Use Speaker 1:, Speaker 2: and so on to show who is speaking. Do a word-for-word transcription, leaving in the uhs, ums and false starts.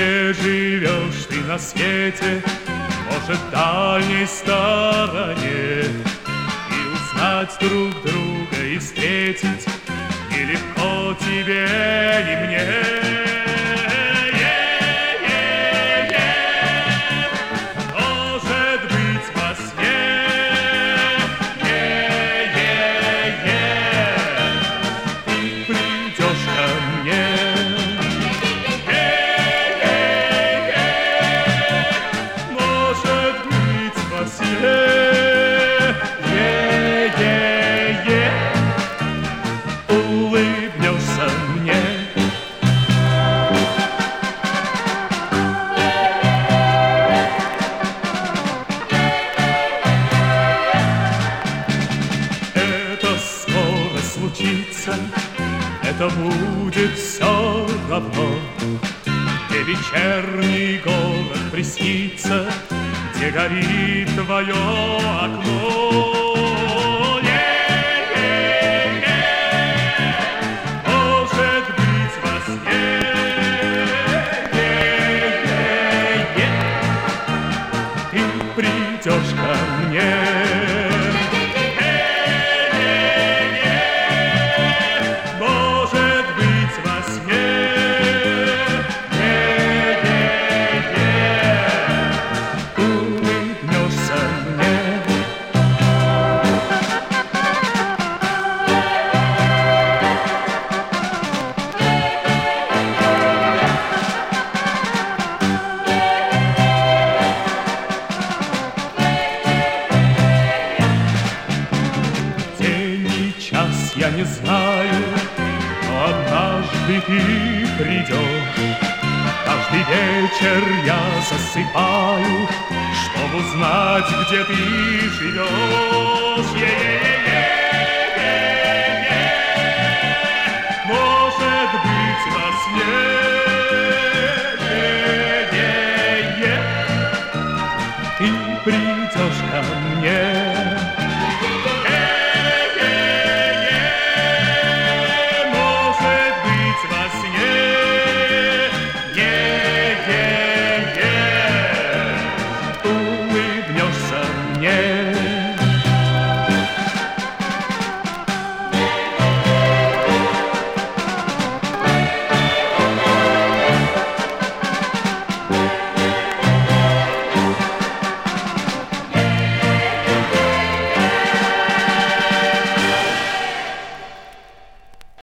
Speaker 1: Где живешь ты на свете, может, в дальней стороне, и узнать друг друга и встретить нелегко тебе и мне. Это будет все равно, где вечерний город приснится, где горит твое окно. Может быть, во сне ты придешь ко мне. Я не знаю, но однажды ты придешь. Каждый вечер я засыпаю, чтобы узнать, где ты живешь.